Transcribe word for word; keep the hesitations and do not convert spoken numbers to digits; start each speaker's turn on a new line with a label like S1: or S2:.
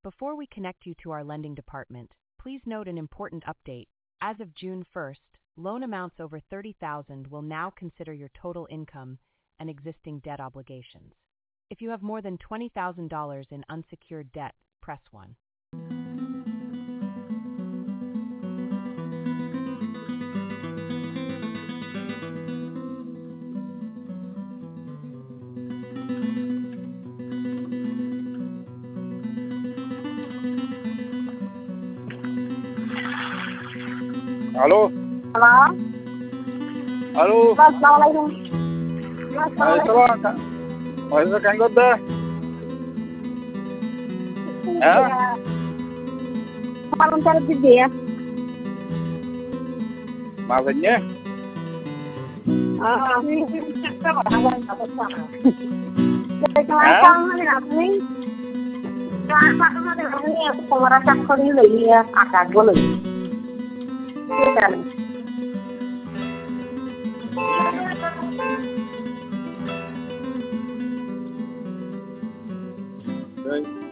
S1: Before we connect you to our lending department, please note an important update. As of June first, loan amounts over thirty thousand dollars will now consider your total income and existing debt obligations. If you have more than twenty thousand dollars in unsecured debt, press one.
S2: Halo.
S3: Halo.
S2: Halo.
S3: Assalamualaikum.
S2: Waalaikumsalam, Kak. Waalaikumsalam, Kang Goda. Ya.
S3: Kapan mencari gede ya?
S2: Maksudnya?
S3: Ah, ini cakap awal apa sana? Dari kelasang hari ini. Kelasang hari ini aku pemerasa kali lagi ya, agak boleh.
S2: Baik.